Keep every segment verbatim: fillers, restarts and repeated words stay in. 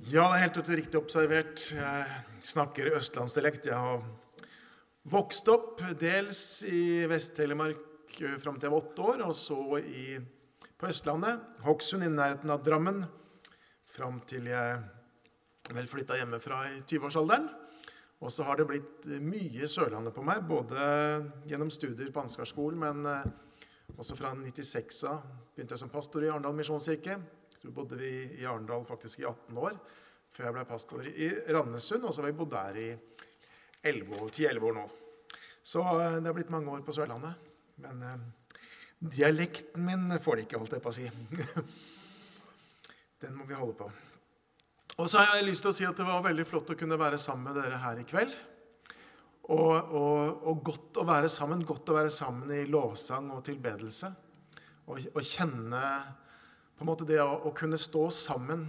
Ja, det er helt riktig observert. Jeg snakker østlandsdialekt. Jeg har vokst opp dels i Vest-Telemark frem til jeg var åtte år, og så i, på Østlandet, Hokksund i nærheten av Drammen, frem til jeg vel flyttet hjemmefra i tjue-årsalderen. Og så har det blitt mye Sørlandet på meg, både gjennom studier på Ansgarskolen, men også fra nittiseks begynte jeg som pastor i Arendal Misjonskirke. Så bodde vi i Arendal faktisk i atten år, før jeg ble pastor i Randesund, og så har vi bodd der i ti elleve år nå. Så det har blitt mange år på Sørlandet, men eh, dialekten min får det ikke, holdt jeg på å si. Den må vi holde på. Og så har jeg lyst til å si at det var veldig flott å kunne være sammen med dere her i kveld. Og, og, og godt å være sammen, godt å være sammen i lovsang og tilbedelse. Og, og kjenne på en måte det å, å kunne stå sammen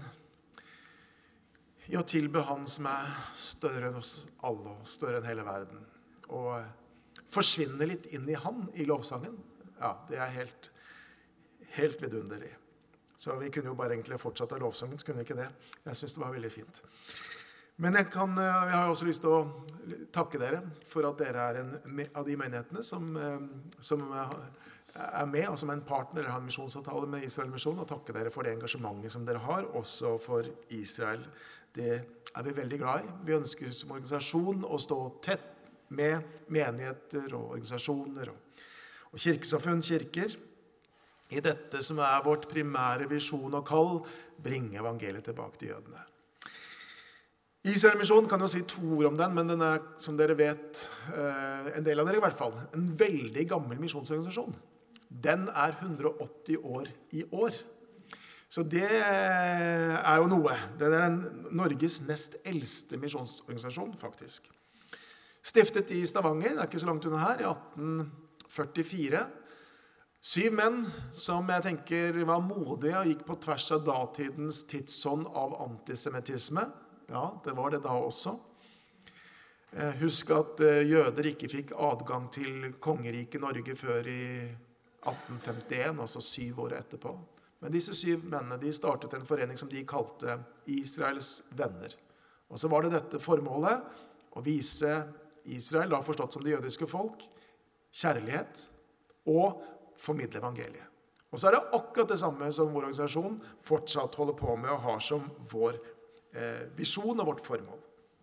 i å tilbe Han som er større enn oss alle og større enn hele verden. Og forsvinne litt inn i Han i lovsangen. Ja, det er helt, helt vidunderlig. Så vi kunne jo bare egentlig fortsatt av lovsangen, så kunne vi ikke det. Jeg synes det var veldig fint. Men jeg, kan, jeg har også lyst til å takke dere for at dere er en av de menighetene som, som er med, og som er en partner eller har en misjonsavtale med Israel Misjon, og takke dere for det engasjementet som dere har, også for Israel. Det er vi veldig glad i. Vi ønsker som organisasjon å stå tett med menigheter og organisasjoner og, og kirkesamfunn, kirker, i dette som er vårt primære visjon og kall, bringe evangeliet tilbake til jødene. Israel Misjon kan jo si to ord om den, men den er, som dere vet, en del av dere i hvert fall, en veldig gammel misjonsorganisasjon. Den er hundre og åtti år i år. Så det er jo noe. Det er en Norges nest eldste misjonsorganisasjon, faktisk. Stiftet i Stavanger, det er ikke så langt unna her, i atten førtifire. Syv menn som jeg tenker var modige og gikk på tvers av datidens tidsånd av antisemittisme. Ja, det var det da også. Husk at jøder ikke fikk adgang til kongeriket Norge før i atten femtien, altså syv år etterpå. Men disse syv mennene, de startet en forening som de kalte Israels venner. Og så var det dette formålet, å vise Israel, da forstått som det jødiske folk, kjærlighet og formidle evangeliet. Og så er det akkurat det samme som vår organisasjon fortsatt holder på med og har som vår eh, visjon og vårt formål.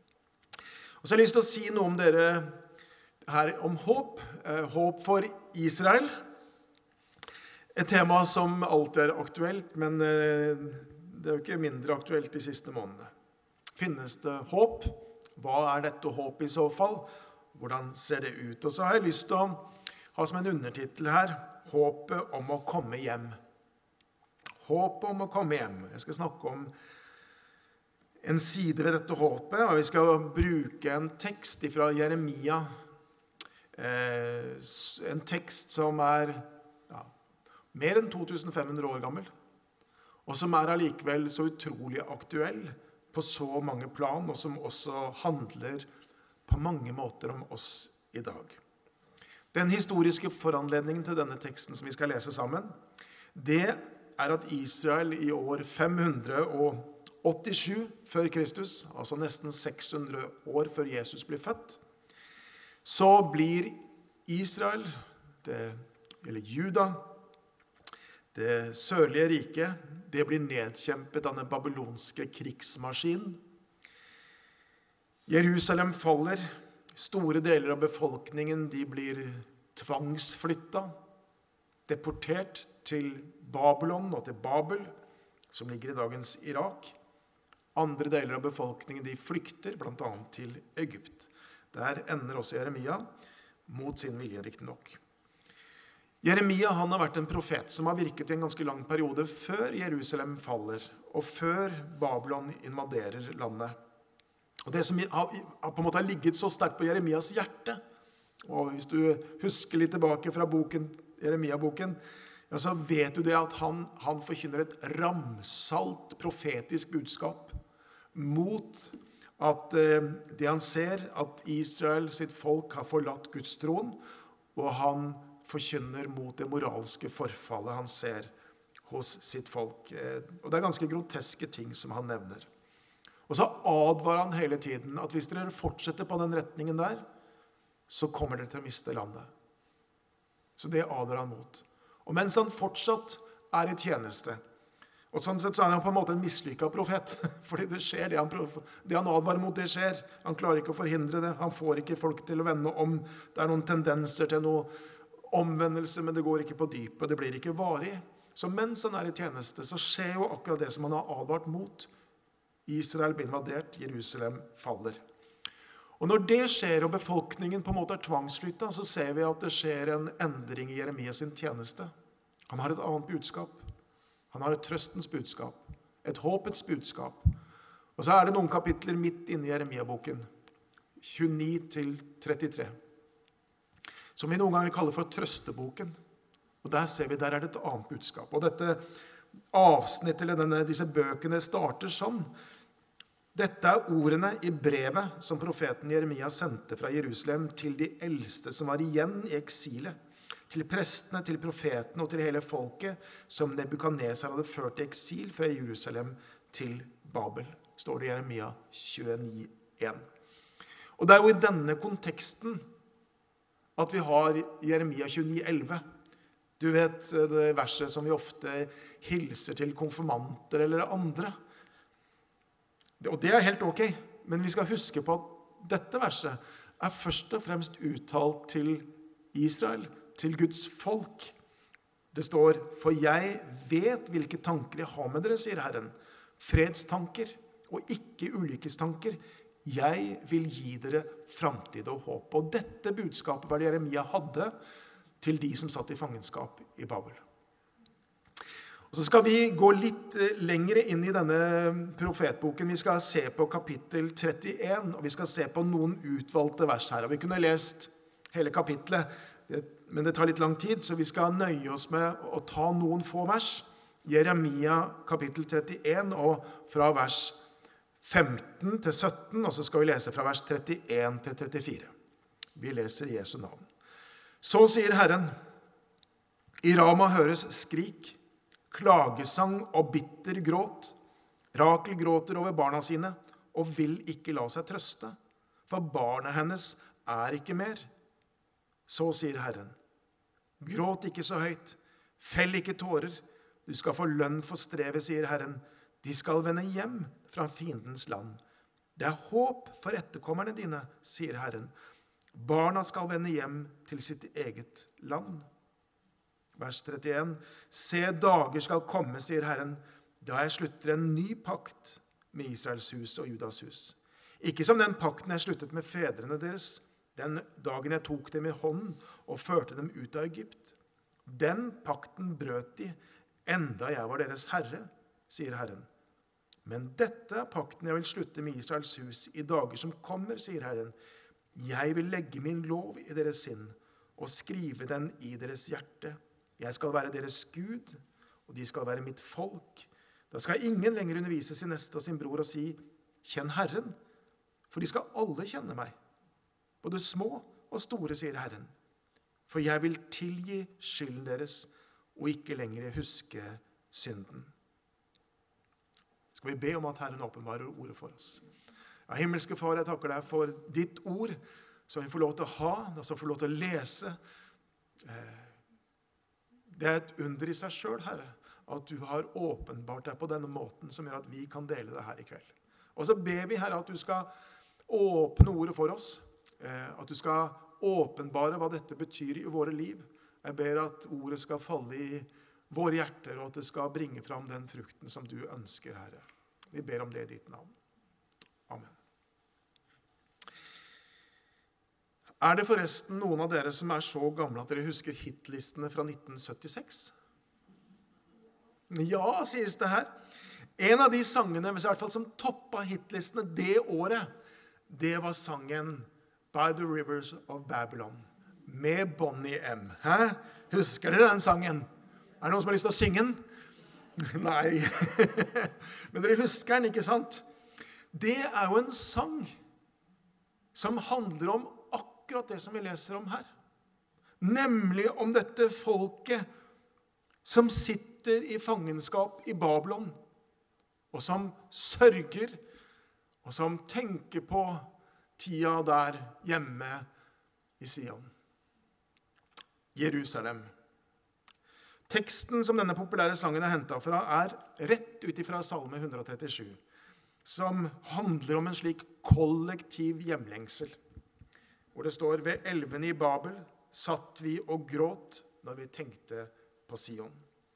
Og så har jeg lyst til å si noe om dere her om håp. Eh, håp for Israel. Et tema som alltid er aktuelt, men eh, det er jo ikke mindre aktuelt de siste månedene. Finnes det håp? Hva er dette håp i så fall? Hvordan ser det ut? Og så har jeg lyst til å ha som en undertitel her, håpet om å komme hjem. Håpet om å komme hjem. Jeg skal snakke om en side ved dette håpet, og vi skal bruke en tekst fra Jeremia. En tekst som er ja, mer enn to tusen fem hundre år gammel, og som er allikevel så utrolig aktuell på så mange plan, og som også handler på mange måter om oss i dag. Den historiske foranledningen til denne teksten som vi skal lese sammen, det er at Israel i år fem hundre åttisju før Kristus, altså nesten seks hundre år før Jesus blir født, så blir Israel, det, eller Juda, det sørlige riket, det blir nedkjempet av den babylonske krigsmaskinen. Jerusalem faller. Store deler av befolkningen de blir tvangsflyttet, deportert til Babylon og til Babel, som ligger i dagens Irak. Andre deler av befolkningen de flykter, blant annet til Egypt. Der ender også Jeremia, mot sin vilje riktig nok. Jeremia han har vært en profet som har virket i en ganske lang periode før Jerusalem faller, og før Babylon invaderer landet. Og det som har, på en måte har ligget så sterkt på Jeremias hjerte, og hvis du husker litt tilbake fra boken, Jeremia-boken, ja, så vet du det at han, han forkynner et ramsalt profetisk budskap mot at eh, det han ser, at Israel sitt folk har forlatt Guds tron, og han forkynner mot det moralske forfallet han ser hos sitt folk. Og det er ganske groteske ting som han nevner. Og så advarer han hele tiden at hvis dere fortsetter på den retningen der, så kommer dere til å miste landet. Så det advarer han mot. Og mens han fortsatt er i tjeneste, og sånn sett så er han på en måte en mislykket profet, fordi det skjer, det han, det han advarer mot, det skjer. Han klarer ikke å forhindre det, han får ikke folk til å vende om. Det er noen tendenser til noe omvendelse, men det går ikke på dypet, det blir ikke varig. Så mens han er i tjeneste, så skjer jo akkurat det som han har advart mot. Israel blir invadert, Jerusalem faller. Og når det skjer, og befolkningen på en måte er tvangsflyttet, så ser vi at det skjer en endring i Jeremias sin tjeneste. Han har et annet budskap. Han har et trøstens budskap, et håpets budskap. Og så er det noen kapitler midt inne i Jeremia-boken, tjueni til trettitre, som vi noen ganger kaller for trøsteboken. Og der ser vi, der er det et annet budskap. Og dette avsnittet, eller denne, disse bøkene starter sånn. Dette er ordene i brevet som profeten Jeremia sendte fra Jerusalem til de eldste som var igjen i eksilet. Til prestene, til profetene og til hele folket som Nebukadnesar hadde ført i eksil fra Jerusalem til Babel, står det i Jeremia tjueni en. Og det er jo i denne konteksten at vi har Jeremia tjueni elleve. Du vet det verset som vi ofte hilser til konfirmanter eller andre. Og det er helt ok, men vi skal huske på at dette verset er først og fremst uttalt til Israel, til Guds folk. Det står, for jeg vet hvilke tanker jeg har med dere, sier Herren. Fredstanker og ikke ulykkestanker. Jeg vil gi dere framtid og håp. Og dette budskapet var det Jeremia hadde til de som satt i fangenskap i Babel. Og så skal vi gå litt lengre inn i denne profetboken. Vi skal se på kapittel trettien, og vi skal se på noen utvalgte vers her. Og vi kunne lest hele kapitlet, men det tar litt lang tid, så vi skal nøye oss med å ta noen få vers. Jeremia kapittel trettien, og fra vers femten til sytten, og så skal vi lese fra vers trettien til trettifire. Vi leser Jesu navn. Så sier Herren, i Rama høres skrik, klagesang og bitter gråt. Rakel gråter over barna sine, og vil ikke la seg trøste, for barnet hennes er ikke mer. Så sier Herren, gråt ikke så høyt, fell ikke tårer, du skal få lønn for strevet, sier Herren. De skal vende hjem fra fiendens land. Det er håp for etterkommerne dine, sier Herren. Barna skal vende hjem til sitt eget land. Vers trettien, se dager skal komme, sier Herren, da jeg slutter en ny pakt med Israels hus og Judas hus. Ikke som den pakten jeg sluttet med fedrene deres, den dagen jeg tok dem i hånden og førte dem ut av Egypt. Den pakten brøt de, enda jeg var deres herre, sier Herren. Men dette er pakten jeg vil slutte med Israels hus i dager som kommer, sier Herren. Jeg vil legge min lov i deres sinn og skrive den i deres hjerte. Jeg skal være deres Gud, og de skal være mitt folk. Da skal ingen lenger undervise sin neste og sin bror og si, kjenn Herren, for de skal alle kjenne meg. Både små og store, sier Herren. For jeg vil tilgi skylden deres, og ikke lenger huske synden. Skal vi be om at Herren åpenbarer ordet for oss. Ja, himmelske Far, jeg takker deg for ditt ord, som vi får lov til å ha, som vi får lov til å lese. Det er et under i seg selv, Herre, at du har åpenbart deg på denne måten, som gjør at vi kan dele det her i kveld. Og så ber vi, Herre, at du skal åpne ordet for oss, at du skal åpenbare hva dette betyr i våre liv. Jeg ber at ordet skal falle i våre hjerter, og at det skal bringe fram den frukten som du ønsker, Herre. Vi ber om det i ditt navn. Amen. Er det forresten noen av dere som er så gamle at dere husker hitlistene fra nitten syttiseks? Ja, sies det her. En av de sangene, i hvert fall som toppet hitlistene det året, det var sangen By the Rivers of Babylon, med Bonnie M. Hæ? Husker dere den sangen? Er det noen som har lyst til å synge den? Nei. Men dere husker den, ikke sant? Det er jo en sang som handler om akkurat det som vi leser om her. Nemlig om dette folket som sitter i fangenskap i Babylon, og som sørger og som tenker på tida der hjemme i Sion. Jerusalem. Teksten som denne populære sangen er hentet fra, er rett ut ifra Salme ett hundre trettisju, som handler om en slik kollektiv hjemlengsel, hvor det står: «Ved elvene i Babel satt vi og gråt når vi tenkte på Sion.»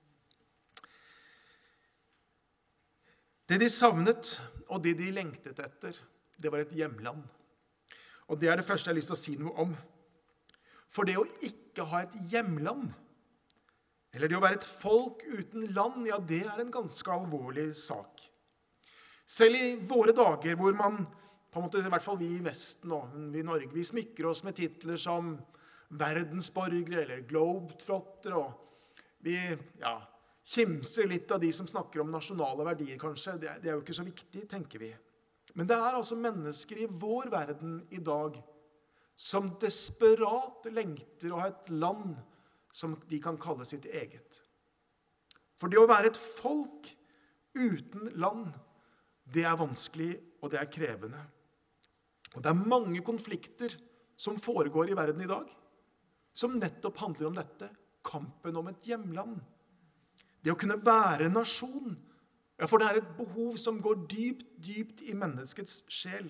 Det de savnet, og det de lengtet etter, det var et hjemland. Og det er det første jeg har lyst til å si noe om. For det å ikke ha et hjemland, eller det å være et folk uten land, ja, det er en ganske alvorlig sak. Selv i våre dager, hvor man, på en måte, i hvert fall vi i Vesten og vi i Norge, vi smykker oss med titler som verdensborgere eller globetrotter, og vi, ja, kimser litt av de som snakker om nasjonale verdier, kanskje. Det er, det er jo ikke så viktig, tenker vi. Men det er altså mennesker i vår verden i dag som desperat lengter å ha et land som de kan kalle sitt eget. For det å være et folk uten land, det er vanskelig, og det er krevende. Og det er mange konflikter som foregår i verden i dag, som nettopp handler om dette, kampen om et hjemland. Det å kunne være nasjon, ja, for det er et behov som går dypt, dypt i menneskets sjel.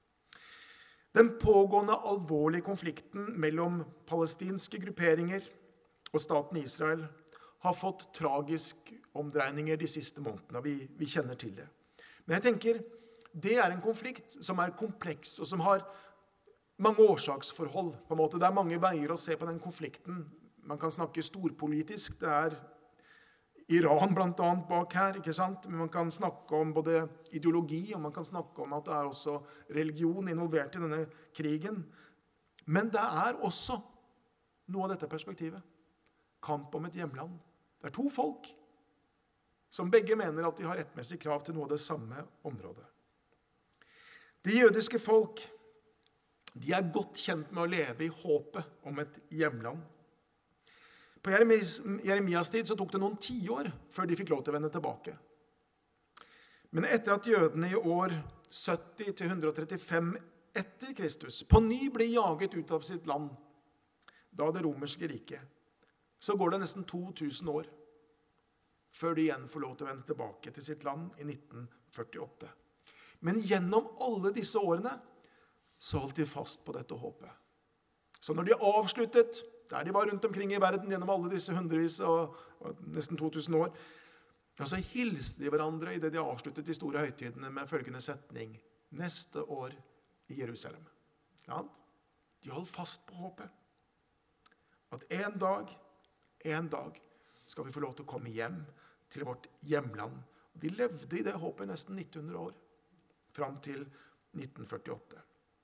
Den pågående alvorlige konflikten mellom palestinske grupperinger og staten Israel har fått tragisk omdreininger de siste månedene. Vi, vi kjenner til det. Men jeg tenker, det er en konflikt som er kompleks, og som har mange årsaksforhold. På en måte. Det er mange veier å se på den konflikten. Man kan snakke storpolitisk. Det er Iran blant annet bak her, ikke sant? Men man kan snakke om både ideologi, og man kan snakke om at det er også religion involvert i denne krigen. Men det er også noe av dette perspektivet. Kamp om et hjemland. Det er to folk som begge mener at de har rettmessig krav til noe av det samme området. De jødiske folk, de er godt kjent med å leve i håpet om et hjemland. På Jeremias tid så tok det noen tiår før de fikk lov til å vende tilbake. Men etter at jødene i år sytti til ett hundre trettifem etter Kristus på ny ble jaget ut av sitt land, da det romerske riket, så går det nesten to tusen år før de igjen får lov til å vende tilbake til sitt land i nitten førtiåtte. Men gjennom alle disse årene så holdt de fast på dette håpet. Så når de avsluttet, der de var rundt omkring i verden gjennom alle disse hundrevis og, og nesten to tusen år, ja, så hilste de hverandre i det de avsluttet de store høytidene med følgende setning: neste år i Jerusalem. Ja, de holdt fast på håpet. At en dag, en dag skal vi få lov til å komme hjem til vårt hjemland. Og de levde i det håpet i nesten ni hundre år, fram til nitten førtiåtte.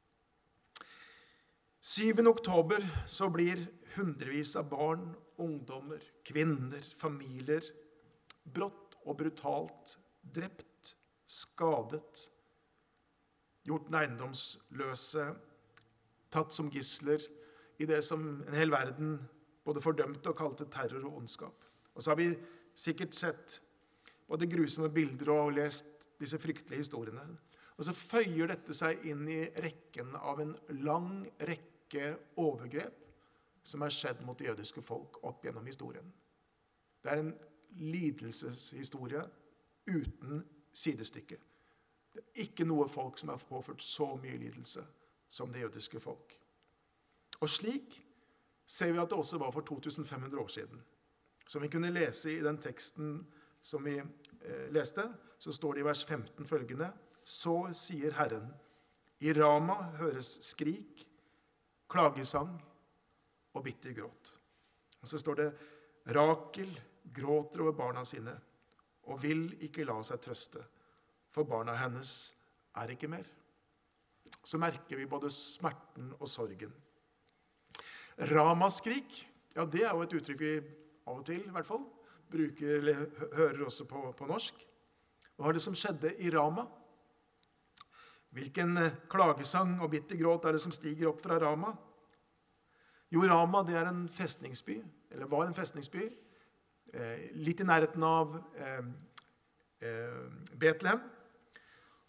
syvende oktober så blir hundrevis av barn, ungdommer, kvinner, familier brått og brutalt drept, skadet, gjort eiendomsløse, tatt som gisler i det som en hel verden både fordømte og kalte terror og ondskap. Og så har vi sikkert sett både grusomme bilder og lest disse fryktelige historiene. Og så føyer dette seg inn i rekken av en lang rekke overgrep som er skjedd mot det jødiske folk opp gjennom historien. Det er en lidelseshistorie uten sidestykke. Det er ikke noe folk som har påført så mye lidelse som det jødiske folk. Og slik ser vi at det også var for to tusen fem hundre år siden. Som vi kunne lese i den teksten som vi eh, leste, så står det i vers femten følgende: Så sier Herren, i Rama høres skrik, klagesang og bitter gråt. Og så står det: Rakel gråter over barna sine og vil ikke la seg trøste, for barna hennes er ikke mer. Så merker vi både smerten og sorgen. Ramaskrik, ja, det er jo et uttrykk vi av og til i hvert fall bruker, eller hører også på, på norsk. Hva var det som skjedde i Rama? Hvilken klagesang og bitter gråt er det som stiger opp fra Rama? Jo, Rama, det er en festningsby, eller var en festningsby, eh, litt i nærheten av eh, eh, Betlehem. Og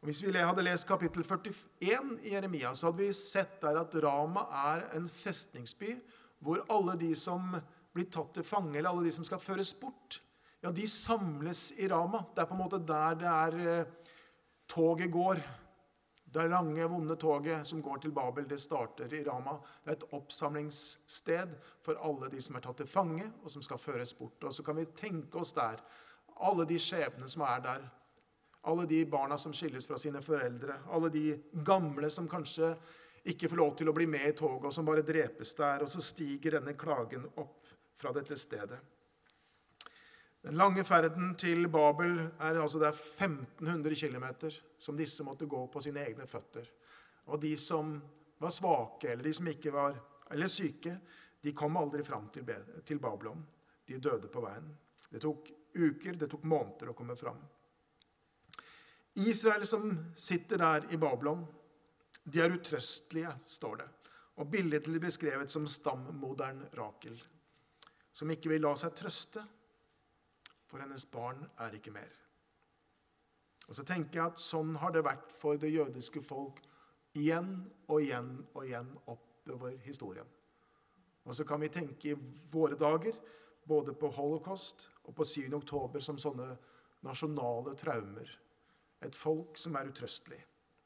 Hvis vi hadde lest kapittel førtien i Jeremia, så hadde vi sett der at Rama er en festningsby, hvor alle de som blir tatt til fange, eller alle de som skal føres bort, ja, de samles i Rama. Det er på en måte der det er eh, toget går. Det er lange, vonde toget som går til Babel, det starter i Rama. Det er et oppsamlingssted for alle de som er tatt til fange, og som skal føres bort. Og så kan vi tenke oss der, alle de skjebnene som er der, alle de barna som skilles fra sine foreldre, alle de gamle som kanskje ikke får lov til å bli med i toget, og som bare drepes der, og så stiger denne klagen opp fra dette stedet. Den lange ferden til Babel er altså det er femten hundre kilometer som disse måtte gå på sine egne føtter. Og de som var svake, eller de som ikke var eller syke, de kom aldri fram til, til Babylon. De døde på veien. Det tok uker, det tok måneder å komme fram. Israel som sitter der i Babylon, de er utrøstelige, står det. Og billedlig beskrevet som stammoderen Rakel, som ikke vil la seg trøste, for hennes barn er ikke mer. Og så tenker jeg at sånn har det vært for det jødiske folk igjen og igjen og igjen oppover historien. Og så kan vi tenke i våre dager, både på Holocaust og på syvende oktober, som sånne nasjonale traumer. Et folk som er utrøstelig.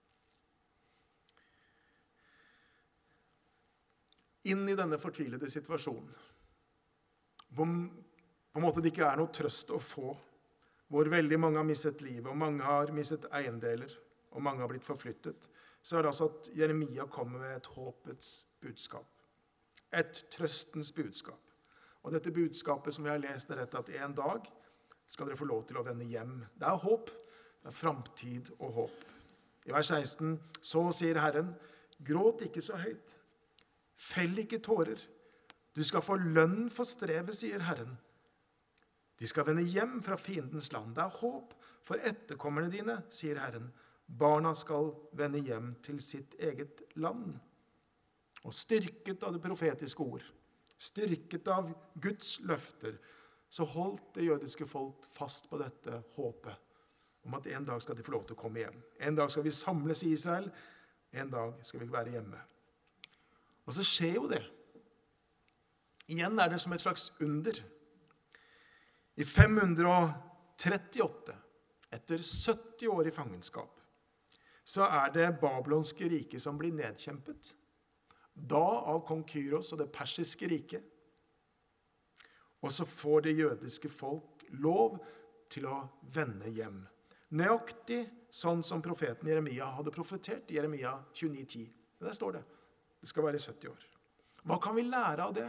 Inn i denne fortvilede situasjonen, hvor på en måte det ikke er noe trøst å få, hvor veldig mange har mistet livet, og mange har mistet eiendeler, og mange har blitt forflyttet, så er det altså at Jeremia kommer med et håpets budskap. Et trøstens budskap. Og dette budskapet som vi har lest er dette, at en dag skal dere få lov til å vende hjem. Det er håp, det er fremtid og håp. I vers seksten, så sier Herren, gråt ikke så høyt, fell ikke tårer, du skal få lønn for strevet, sier Herren. De skal vende hjem fra fiendens land. Det er håp for etterkommerne dine, sier Herren. Barna skal vende hjem til sitt eget land. Og styrket av det profetiske ord, styrket av Guds løfter, så holdt det jødiske folk fast på dette håpet, om at en dag skal de få lov til å komme hjem. En dag skal vi samles i Israel, en dag skal vi være hjemme. Og så skjer jo det. Igjen er det som et slags under. I fem hundre trettiåtte, etter sytti år i fangenskap, så er det babylonske riket som blir nedkjempet. Da av kong Kyros og det persiske riket. Og så får det jødiske folk lov til å vende hjem. Nøyaktig sånn som profeten Jeremia hadde profetert i Jeremia tjueni ti. Der står det. Det skal være sytti år. Hva kan vi lære av det?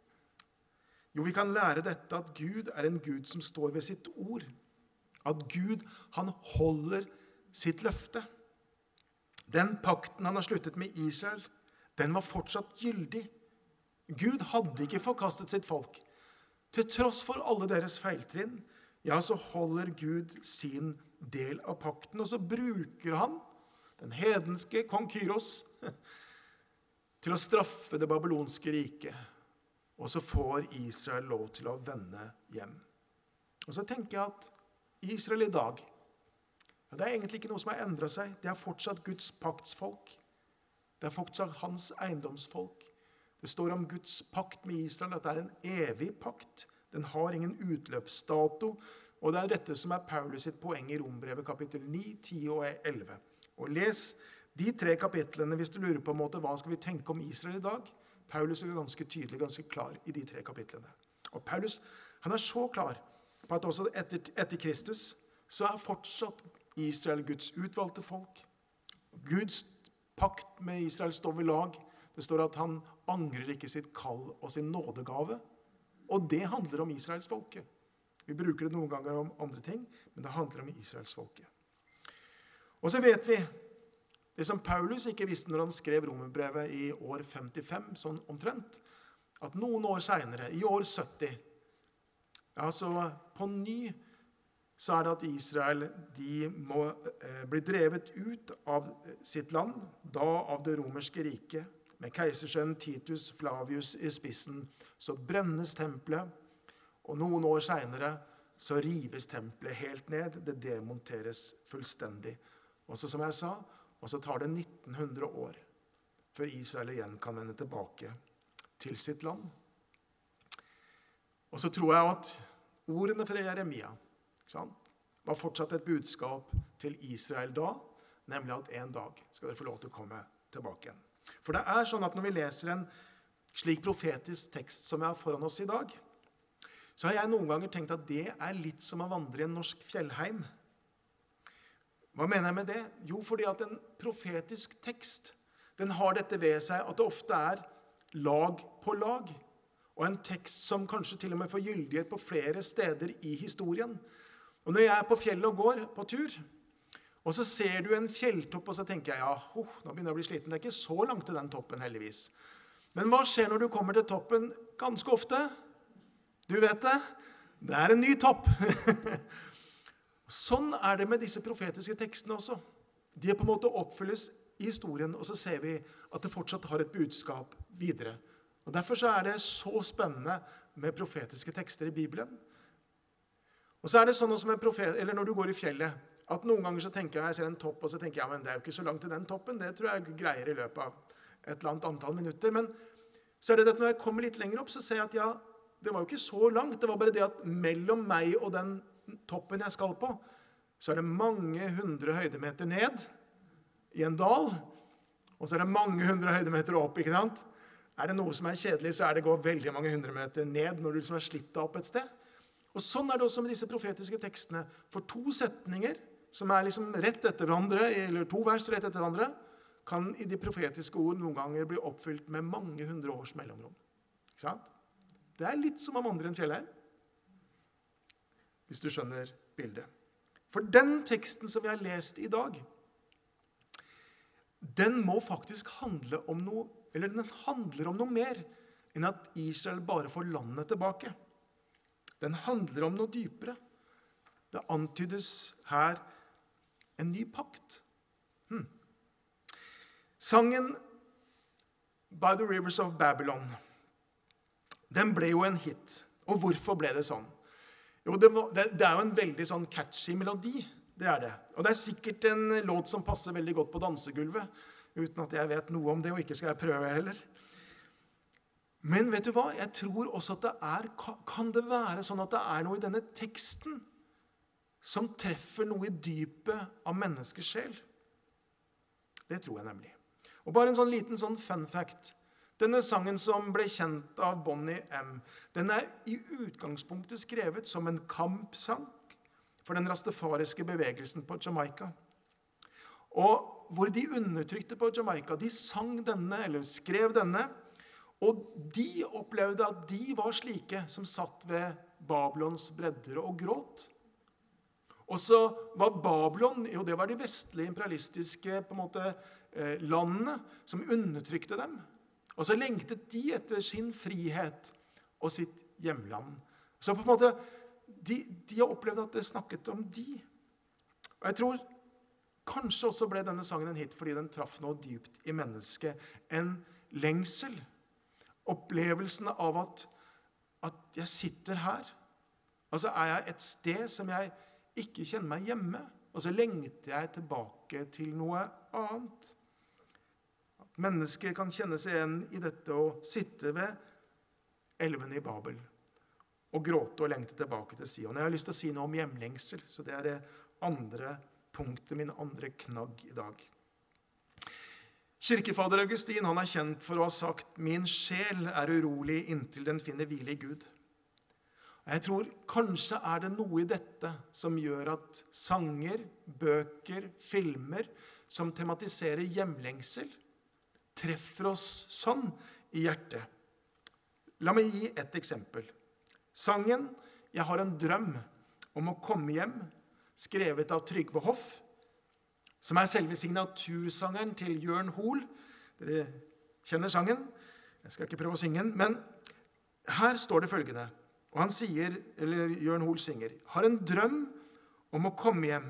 Jo, vi kan lære dette at Gud er en Gud som står ved sitt ord. At Gud, han holder sitt løfte. Den pakten han har sluttet med Israel, den var fortsatt gyldig. Gud hadde ikke forkastet sitt folk. Til tross for alle deres feiltrinn, ja, så holder Gud sin del av pakten, og så bruker han den hedenske kong Kyros til å straffe det babylonske riket. Og så får Israel lov til å vende hjem. Og så tenker jeg at Israel i dag, ja, det er egentlig ikke noe som har endret seg. Det er fortsatt Guds paktsfolk. Det er fortsatt hans eiendomsfolk. Det står om Guds pakt med Israel, at det er en evig pakt. Den har ingen utløpsdato. Og det er dette som er Paulus sitt poeng i Rombrevet kapittel ni, ti og elleve. Og les de tre kapitlene hvis du lurer på en måte hva skal vi tenke om Israel i dag. Paulus er ganske tydelig, ganske klar i de tre kapitlene. Og Paulus, han er så klar på at også etter, etter Kristus, så er fortsatt Israel Guds utvalgte folk. Guds pakt med Israel står ved lag. Det står at han angrer ikke sitt kall og sin nådegave. Og det handler om Israels folke. Vi bruker det noen ganger om andre ting, men det handler om Israels folke. Og så vet vi, det som Paulus ikke visste når han skrev Romerbrevet i år femtifem, sånn omtrent, at noen år senere, i år sytti, ja, så på ny, så er det at Israel, de må eh, bli drevet ut av sitt land, da av det romerske riket, med keisersønnen Titus Flavius i spissen, så brennes tempelet, og noen år senere så rives tempelet helt ned, det demonteres fullstendig. Og så som jeg sa, og så tar det nitten hundre år før Israel igjen kan vende tilbake til sitt land. Og så tror jeg at ordene fra Jeremia, ikke sant, var fortsatt et budskap til Israel da, nemlig at en dag skal dere få lov til å komme tilbake igjen. For det er sånn at når vi leser en slik profetisk tekst som jeg har foran oss i dag, så har jeg noen ganger tenkt at det er litt som å vandre i en norsk fjellheim. Hva mener jeg med det? Jo, fordi at en profetisk tekst, den har dette ved seg at det ofte er lag på lag, og en tekst som kanskje til og med får gyldighet på flere steder i historien. Og når jeg er på fjellet og går på tur, og så ser du en fjelltopp, og så tenker jeg, ja, oh, nå begynner jeg å bli sliten. Det er ikke så langt til den toppen, heldigvis. Men hva skjer når du kommer til toppen ganske ofte? Du vet det, det er en ny topp. Sånn er det med disse profetiske tekstene også. De er på en måte oppfylles i historien, og så ser vi at det fortsatt har et budskap videre. Og derfor så er det så spennende med profetiske tekster i Bibelen. Og så er det sånn som en profet, eller når du går i fjellet, at noen ganger så tenker jeg, jeg ser en topp, og så tenker jeg, ja, men det er jo ikke så langt til den toppen, det tror jeg greier i løpet av et eller annet antall minutter. Men så er det det at når jeg kommer litt lenger opp, så ser jeg at ja, det var jo ikke så langt, det var bare det at mellom meg og den toppen jeg skal på, så er det mange hundre høydemeter ned i en dal, og så er det mange hundre høydemeter opp, ikke sant? Er det noe som er kjedelig, så er det gå veldig mange hundre meter ned når du liksom er slitt opp et sted. Og sånn er det også med disse profetiske tekstene. For to setninger, som er liksom rett etter hverandre, eller to vers rett etter hverandre, kan i de profetiske ord noen ganger bli oppfylt med mange hundre års mellomrom. Ikke sant? Det er litt som å vandre en fjellheim, hvis du skjønner bildet. For den teksten som vi har lest i dag, den må faktisk handle om noe, eller den handler om noe mer enn at Israel bare får landet tilbake. Den handler om noe dypere. Det antydes her en ny pakt. Hmm. Sangen By the Rivers of Babylon, den ble jo en hit. Og hvorfor ble det sånn? Jo, det, var, det, det er jo en veldig sånn catchy melodi, det er det. Og det er sikkert en låt som passer veldig godt på dansegulvet, uten at jeg vet noe om det, og ikke skal jeg prøve heller. Men vet du hva? Jeg tror også at det er, kan det være sånn at det er noe i denne teksten som treffer noe i dypet av menneskers sjel? Det tror jeg nemlig. Og bare en sånn liten sånn fun fact. Denne sangen som ble kjent av Bonnie M, den er i utgangspunktet skrevet som en kampsang for den rastafariske bevegelsen på Jamaica. Og hvor de undertrykte på Jamaica, de sang denne, eller skrev denne, og de opplevde at de var slike som satt ved Babylons bredder og gråt. Og så var Babylon, jo det var de vestlige imperialistiske på en måte, eh, landene som undertrykte dem. Og så lengtet de etter sin frihet og sitt hjemland. Så på en måte, de, de har opplevd at det snakket om de. Og jeg tror kanskje også ble denne sangen en hit fordi den traff noe dypt i mennesket. En lengsel. Opplevelsen av at, at jeg sitter her. Altså er jeg et sted som jeg ikke kjenner meg hjemme. Og så lengter jeg tilbake til noe annet. Mennesker kan kjenne seg igjen i dette å sitte ved elven i Babel og gråte og lengte tilbake til Sion. Jeg har lyst til å si noe om hjemlengsel, så det er det andre punktet, min andre knagg i dag. Kirkefader Augustin, han er kjent for å ha sagt: «Min sjel er urolig inntil den finner hvile i Gud». Jeg tror kanskje er det noe i dette som gjør at sanger, bøker, filmer som tematiserer hjemlengsel, treffer oss sånn i hjertet. La meg gi et eksempel. Sangen «Jeg har en drøm om å komme hjem», skrevet av Trygve Hoff, som er selve signatursangeren til Jørn Hoel. Dere kjenner sangen. Jeg skal ikke prøve å synge den, men her står det følgende. Og han sier, eller Jørn Hoel synger: «Har en drøm om å komme hjem,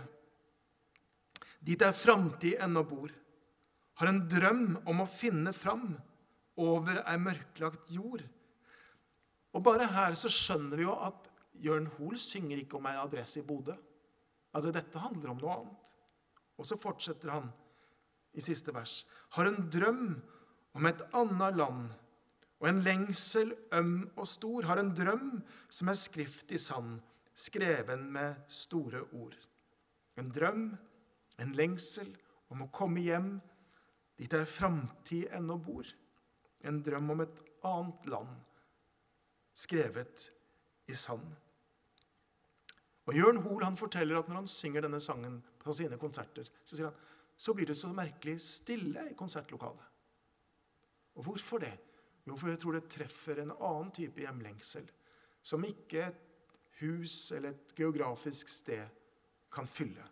dit er framtid ennå bor. Har en drøm om å finne fram over ei mørklagt jord». Og bare her så skjønner vi jo at Jørn Hoel synger ikke om en adresse i Bodø. At dette handler om noe annet. Og så fortsetter han i siste vers. Har en drøm om et annet land, og en lengsel øm og stor. Har en drøm som er skrift i sand, skreven med store ord. En drøm, en lengsel om å komme hjem, dit er framtid ennå bor. En drøm om et annet land, skrevet i sand. Og Jørn Hoel, han forteller at når han synger denne sangen på sine konserter, så sier han, så blir det så merkelig stille i konsertlokalet. Og hvorfor det? Jo, for jeg tror det treffer en annen type hjemlengsel, som ikke et hus eller et geografisk sted kan fylle.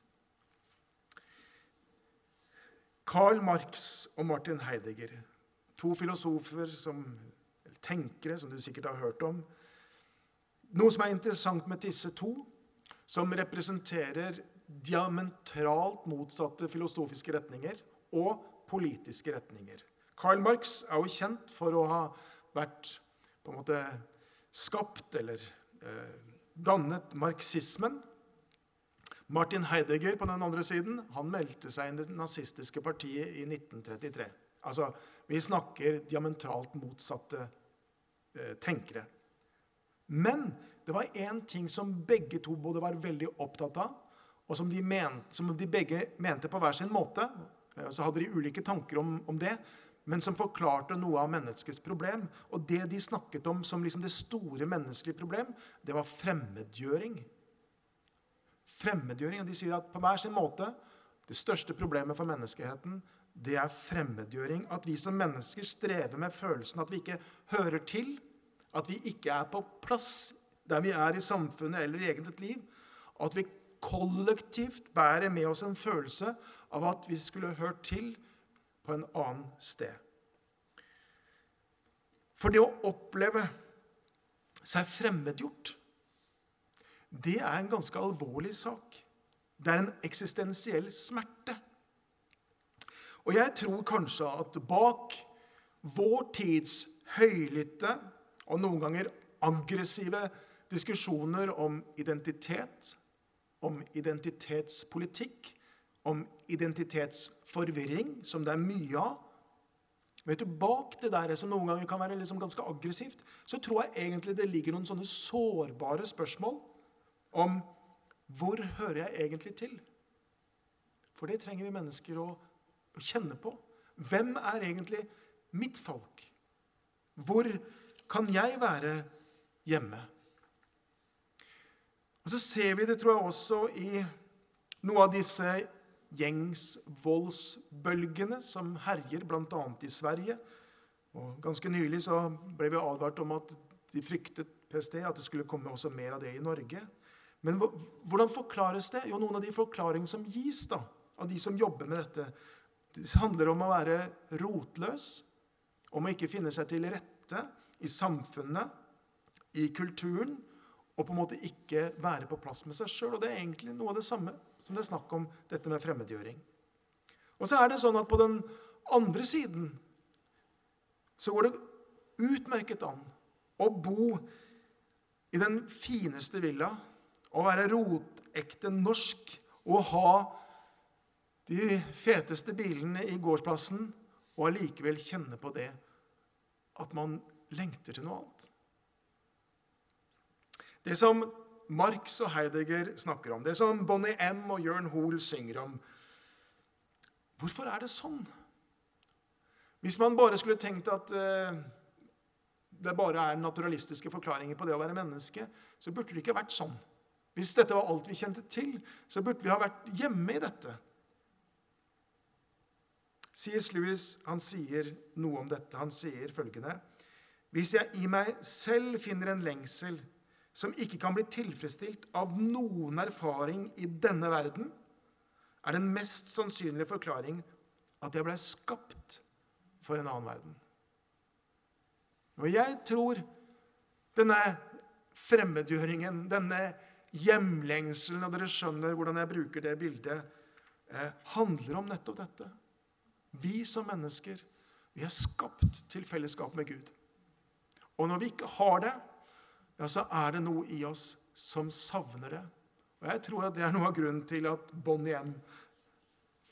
Karl Marx og Martin Heidegger, to filosofer, som, tenkere, som du sikkert har hørt om. Noe som er interessant med disse to, som representerer diametralt motsatte filosofiske retninger og politiske retninger. Karl Marx er jo kjent for å ha vært på en måte skapt eller eh, dannet marxismen. Martin Heidegger på den andre siden, han meldte seg inn i det nazistiske partiet i nitten trettitre. Altså, vi snakker diametralt motsatte eh, tenkere. Men det var en ting som begge to både var veldig opptatt av, og som de, mente, som de begge mente på hver sin måte. Så hadde de ulike tanker om, om det, men som forklarte noe av menneskets problem. Og det de snakket om som liksom det store menneskelige problem, det var fremmedgjøring. Fremmedgjøring, de sier at på hver sin måte, det største problemet for menneskeheten, det er fremmedgjøring. At vi som mennesker strever med følelsen at vi ikke hører til, at vi ikke er på plass der vi er i samfunnet eller i eget liv, at vi kollektivt bærer med oss en følelse av at vi skulle hørt til på en annen sted. For det å oppleve seg fremmedgjort, det er en ganske alvorlig sak. Det er en eksistensiell smerte. Og jeg tror kanskje at bak vår tids høylytte og noen ganger aggressive diskusjoner om identitet, om identitetspolitikk, om identitetsforvirring, som det er mye av. Vet du, bak det der som noen ganger kan være liksom ganske aggressivt, så tror jeg egentlig det ligger noen sånne sårbare spørsmål om hvor hører jeg egentlig til? For det trenger vi mennesker å, å kjenne på. Hvem er egentlig mitt folk? Hvor kan jeg være hjemme? Og så ser vi det, tror jeg, også i noe av disse gjengsvoldsbølgene som herjer blant annet i Sverige. Og ganske nylig så ble vi advart om at de fryktet P S T, at det skulle komme også mer av det i Norge. Men hvordan forklares det? Jo, noen av de forklaringer som gis da, av de som jobber med dette, det handler om å være rotløs, om å ikke finne seg til rette i samfunnet, i kulturen, og på en måte ikke være på plass med seg selv. Og det er egentlig noe av det samme som det er snakk om dette med fremmedgjøring. Og så er det sånn at på den andre siden så går det utmerket an å bo i den fineste villa, og være rotekte norsk, og ha de feteste bilene i gårdsplassen, og allikevel kjenne på det at man lengter til noe annet. Det som Marx og Heidegger snakker om, det som Bonnie M. og Jørn Hoel synger om, hvorfor er det sånn? Hvis man bare skulle tenkt at eh, det bare er naturalistiske forklaringer på det å være menneske, så burde det ikke vært sånn. Hvis dette var alt vi kjente til, så burde vi ha vært hjemme i dette. C S Lewis, han sier noe om dette. Han sier følgende: hvis jeg i meg selv finner en lengsel som ikke kan bli tilfredsstilt av noen erfaring i denne verden, er den mest sannsynlige forklaring at jeg ble skapt for en annen verden. Og jeg tror denne fremmedgjøringen, denne hjemlengselen, og dere skjønner hvordan jeg bruker det bildet, eh, handler om nettopp dette. Vi som mennesker, vi er skapt til fellesskap med Gud. Og når vi ikke har det, ja, så er det noe i oss som savner det. Og jeg tror at det er noe av grunnen til at Bonnie M.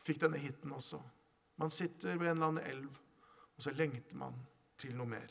fikk denne hitten også. Man sitter ved en eller annen elv, og så lengter man til noe mer.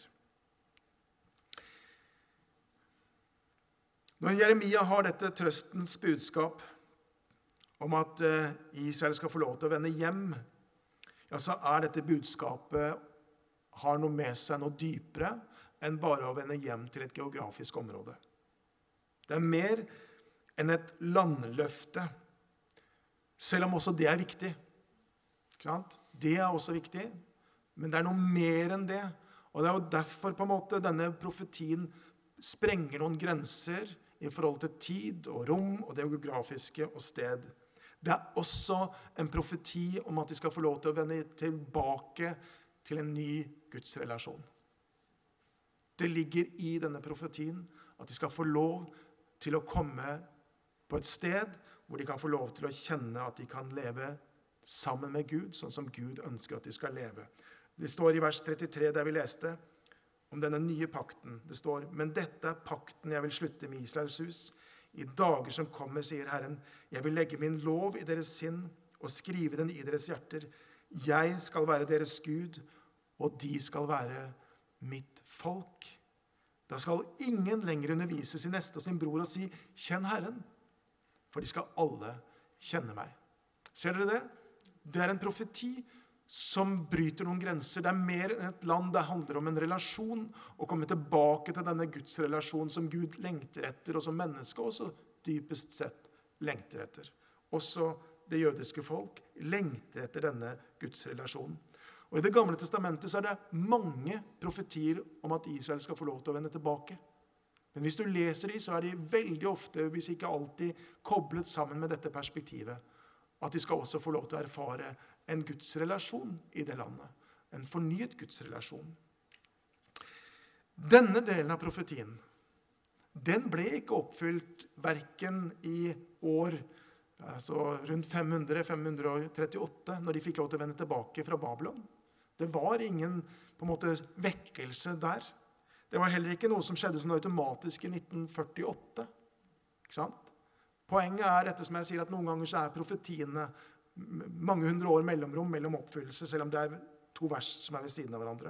Når Jeremia har dette trøstens budskap om at Israel skal få lov til å vende hjem, ja, så er dette budskapet har noe med seg noe dypere enn bare å vende hjem til et geografisk område. Det er mer enn et landløfte, selv om også det er viktig. Ikke sant? Det er også viktig, men det er noe mer enn det. Og det er jo derfor på en måte denne profetien sprenger noen grenser i forhold til tid og rom og det geografiske og sted. Det er også en profeti om at de skal få lov til å vende tilbake til en ny gudsrelasjon. Det ligger i denne profetien at de skal få lov til å komme på et sted hvor de kan få lov til å kjenne at de kan leve sammen med Gud, sånn som Gud ønsker at de skal leve. Det står i vers trettitre der vi leste om denne nye pakten. Det står, men dette er pakten jeg vil slutte med Israels hus. I dager som kommer, sier Herren, jeg vil legge min lov i deres sinn og skrive den i deres hjerter. Jeg skal være deres Gud, og de skal være mitt folk. Da skal ingen lenger undervise sin neste og sin bror og si, kjenn Herren, for de skal alle kjenne meg. Ser dere det? Det er en profeti som bryter noen grenser. Det er mer enn et land, det handler om en relasjon, å komme tilbake til denne gudsrelasjonen som Gud lengter etter, og som mennesket også dypest sett lengter etter. Også det jødiske folk lengter etter denne gudsrelasjonen. Og i det gamle testamentet så er det mange profetier om at Israel skal få lov til å vende tilbake. Men hvis du leser de, så er de veldig ofte, hvis ikke alltid, koblet sammen med dette perspektivet. At de skal også få lov til å erfare en gudsrelasjon i det landet. En fornyet gudsrelasjon. Denne delen av profetien, den ble ikke oppfylt hverken i år, altså rundt fem hundre til fem hundre trettiåtte, når de fikk lov til å vende tilbake fra Babylon. Det var ingen på en måte vekkelse der. Det var heller ikke noe som skjedde sånn automatisk i nitten førtiåtte. Ikke sant? Poenget er dette som jeg sier, at noen ganger så er profetiene mange hundre år mellomrom mellom oppfyllelse, selv om det er to vers som er ved siden av hverandre.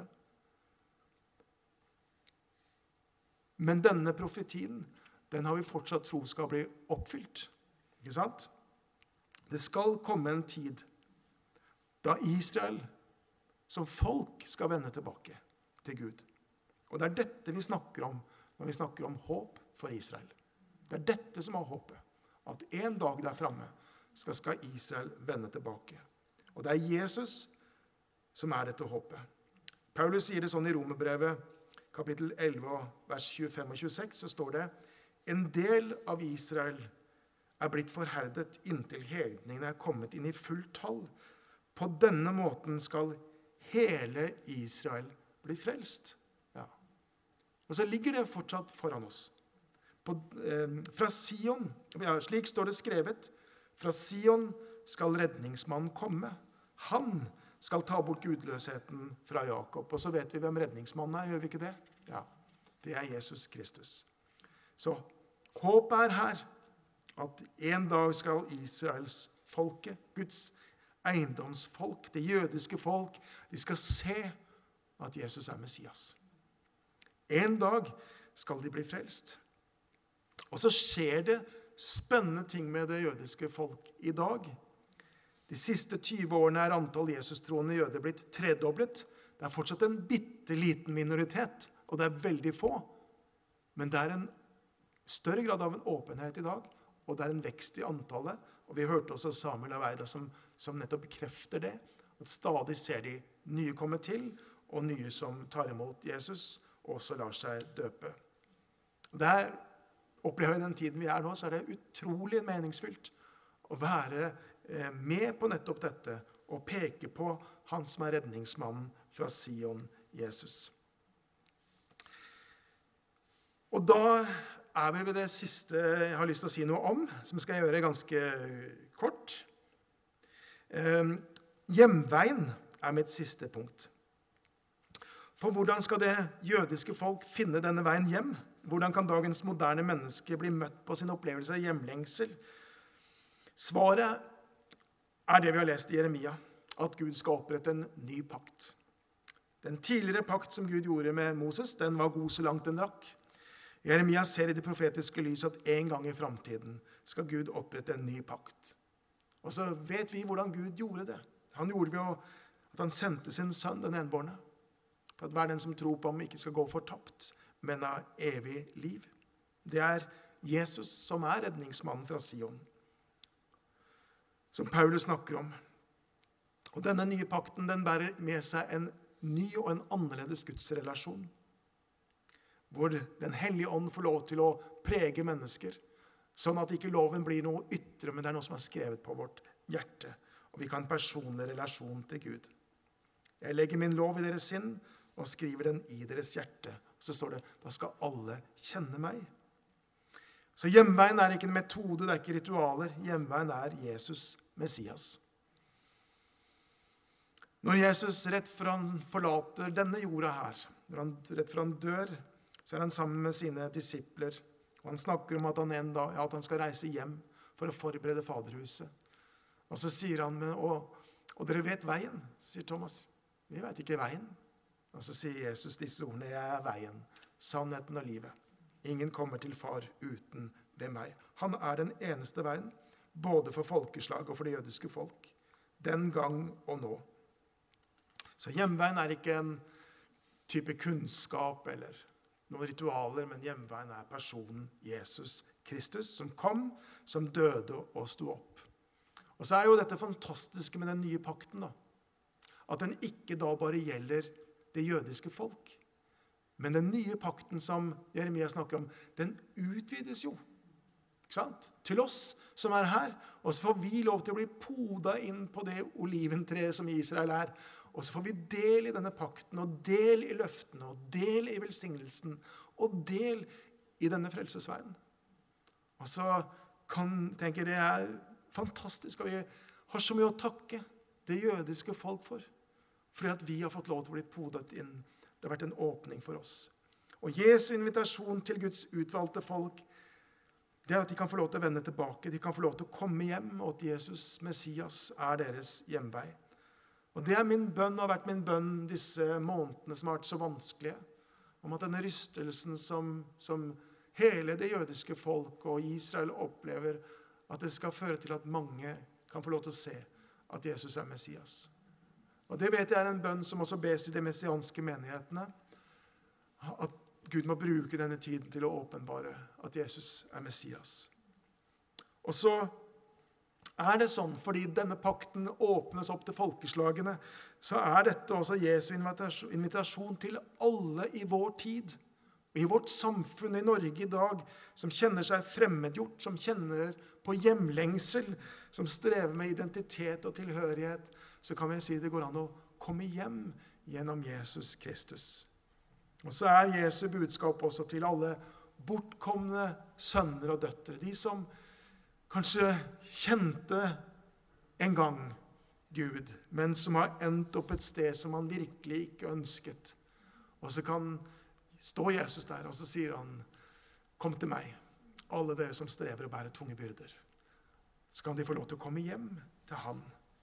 Men denne profetien, den har vi fortsatt tro skal bli oppfylt. Ikke sant? Det skal komme en tid da Israel som folk skal vende tilbake til Gud. Og det er dette vi snakker om når vi snakker om håp for Israel. Det er dette som er håpet. At en dag der fremme skal, skal Israel vende tilbake. Og det er Jesus som er dette håpet. Paulus sier det sånn i Romerbrevet, kapittel elleve, vers tjuefem og tjueseks, så står det, en del av Israel er blitt forherdet inntil hedningene er kommet inn i fullt tall. På denne måten skal hele Israel bli frelst. Ja. Og så ligger det fortsatt foran oss. På, eh, fra Sion, ja, slik står det skrevet, fra Sion skal redningsmannen komme. Han skal ta bort gudløsheten fra Jakob. Og så vet vi hvem redningsmannen er, gjør vi ikke det? Ja, det er Jesus Kristus. Så håpet er her, at en dag skal Israels folke, Guds eiendomsfolk, det jødiske folk, de skal se at Jesus er Messias. En dag skal de bli frelst. Og så skjer det spennende ting med det jødiske folk i dag. De siste tyve årene er antall Jesus-troende jøder blitt tredoblet. Det er fortsatt en bitteliten minoritet, og det er veldig få. Men det er en større grad av en åpenhet i dag, og det er en vekst i antallet. Og vi hørte også Samuel Aveida som, som nettopp bekrefter det, at stadig ser de nye komme til, og nye som tar imot Jesus, og også lar seg døpe. Det er opplever i den tiden vi er nå, så er det utrolig meningsfylt å være med på nettopp dette og peke på han som er redningsmannen fra Sion, Jesus. Og da er vi ved det siste jeg har lyst til å si noe om, som skal jeg gjøre ganske kort. Hjemveien er mitt siste punkt. For hvordan skal det jødiske folk finne denne veien hjem? Hvordan kan dagens moderne menneske bli møtt på sin opplevelse av hjemlengsel? Svaret er det vi har lest i Jeremia, at Gud skal opprette en ny pakt. Den tidligere pakt som Gud gjorde med Moses, den var god så langt den rakk. Jeremia ser i det profetiske lys at en gang i fremtiden skal Gud opprette en ny pakt. Og så vet vi hvordan Gud gjorde det. Han gjorde det ved at han sendte sin sønn, den enbårne, for at hver den som tror på ham ikke skal gå fortapt, men av evig liv. Det er Jesus som er redningsmannen fra Sion, som Paulus snakker om. Og denne nye pakten, den bærer med seg en ny og en annerledes gudsrelasjon, hvor den hellige ånd får lov til å prege mennesker, sånn at ikke loven blir noe ytre, men det er noe som er skrevet på vårt hjerte, og vi kan ha en personlig relasjon til Gud. Jeg legger min lov i deres sinn, og skriver den i deres hjerte. Så står det, da skal alle kjenne meg. Så hjemveien er ikke en metode, det er ikke ritualer. Hjemveien er Jesus, Messias. Når Jesus rett for han forlater denne jorda her, når han rett for han dør, så er han sammen med sine disipler. Og han snakker om at han en dag, ja, at han skal reise hjem for å forberede faderhuset. Og så sier han, og, og dere vet veien, sier Thomas. Vi vet ikke veien. Og så sier Jesus disse ordene, jeg er veien, sannheten og livet. Ingen kommer til far uten ved meg. Han er den eneste veien, både for folkeslag og for det jødiske folk. Den gang og nå. Så hjemveien er ikke en type kunnskap eller noen ritualer, men hjemveien er personen Jesus Kristus, som kom, som døde og sto opp. Og så er jo dette fantastiske med den nye pakten, da. At den ikke da bare gjelder det jødiske folk. Men den nye pakten som Jeremia snakker om, den utvides jo. Ikke sant? Til oss som er her. Og så får vi lov til å bli poda inn på det oliventreet som Israel er. Og så får vi del i denne pakten, og del i løftene, og del i velsignelsen, og del i denne frelsesveien. Og så kan, tenker jeg, det er fantastisk, og vi har så mye å takke det jødiske folk for. Fordi at vi har fått lov til å bli podet inn. Det har vært en åpning for oss. Og Jesu invitasjon til Guds utvalgte folk, det er at de kan få lov til å vende tilbake. De kan få lov til å komme hjem, og at Jesus, Messias, er deres hjemvei. Og det er min bønn, og har vært min bønn disse månedene som har vært så vanskelige, om at denne rystelsen som, som hele det jødiske folk og Israel opplever, at det skal føre til at mange kan få lov til å se at Jesus er Messias. Og det vet jeg er en bønn som også bes i de messianske menighetene, at Gud må bruke denne tiden til å åpenbare at Jesus er Messias. Og så er det sånn, fordi denne pakten åpnes opp til folkeslagene, så er dette også Jesu invitasjon til alle i vår tid, og i vårt samfunn i Norge i dag, som kjenner seg fremmedgjort, som kjenner på hjemlengsel, som strever med identitet og tilhørighet, så kan vi si det går an å komme hjem gjennom Jesus Kristus. Og så er Jesu budskap også til alle bortkomne sønner og døtre, de som kanskje kjente en gang Gud, men som har endt opp et sted som han virkelig ikke ønsket. Og så kan stå Jesus der, og så sier han, kom til meg, alle dere som strever og bærer tunge byrder. Så kan de få lov til å komme hjem til han.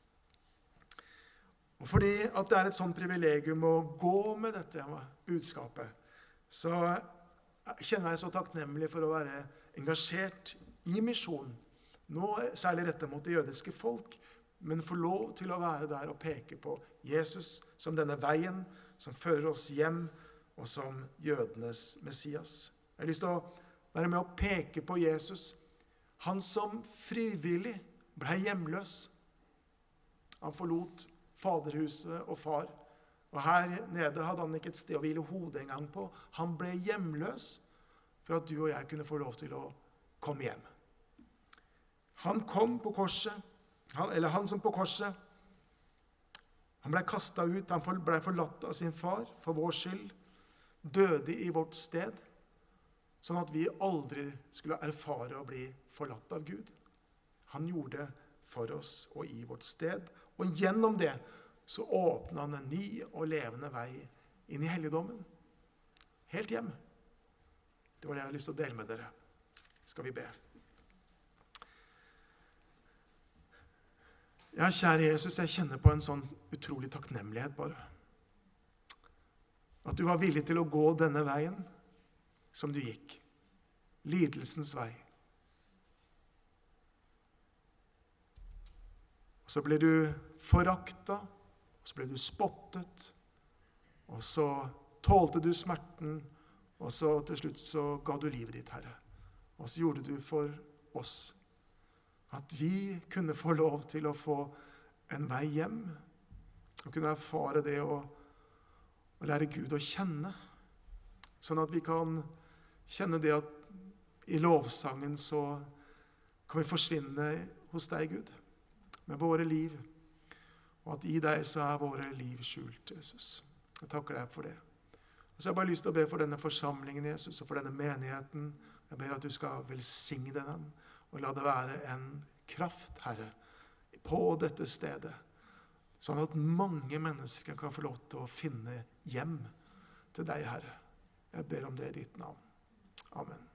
Og fordi at det er et sånt privilegium å gå med dette budskapet, så kjenner jeg så takknemlig for å være engasjert i misjon. Nå særlig rettet mot det jødiske folk, men få lov til å være der og peke på Jesus som denne veien som fører oss hjem, og som jødenes Messias. Jeg har lyst til å være med å peke på Jesus, han som frivillig ble hjemløs. Han forlot faderhuset og far, og her nede hadde han ikke et sted å hvile hodet en gang på. Han ble hjemløs for at du og jeg kunne få lov til å komme hjem. Han kom på korset, han, eller han som på korset, han ble kastet ut, han ble forlatt av sin far for vår skyld, døde i vårt sted, sånn at vi aldri skulle erfare å bli forlatt av Gud. Han gjorde det for oss og i vårt sted, og gjennom det så åpnet han en ny og levende vei inn i helligdommen. Helt hjem. Det var det jeg har lyst til å dele med dere. Skal vi be. Ja, kjære Jesus, jeg kjenner på en sånn utrolig takknemlighet bare. At du var villig til å gå denne veien som du gikk. Lidelsens vei. Og så ble du forakta, og så ble du spottet, og så tålte du smerten, og så til slutt så ga du livet ditt, Herre. Og så gjorde du for oss at vi kunne få lov til å få en vei hjem, og kunne erfare det å, å lære Gud å kjenne, sånn at vi kan kjenne det at i lovsangen så kan vi forsvinne hos deg, Gud, med våre liv, og at i deg så er våre liv skjult, Jesus. Jeg takker deg for det. Og så har jeg bare lyst til å be for denne forsamlingen, Jesus, og for denne menigheten. Jeg ber at du skal velsigne den, og la det være en kraft, Herre, på dette stedet, sånn at mange mennesker kan få lov til å finne hjem til deg, Herre. Jeg ber om det i ditt navn. Amen.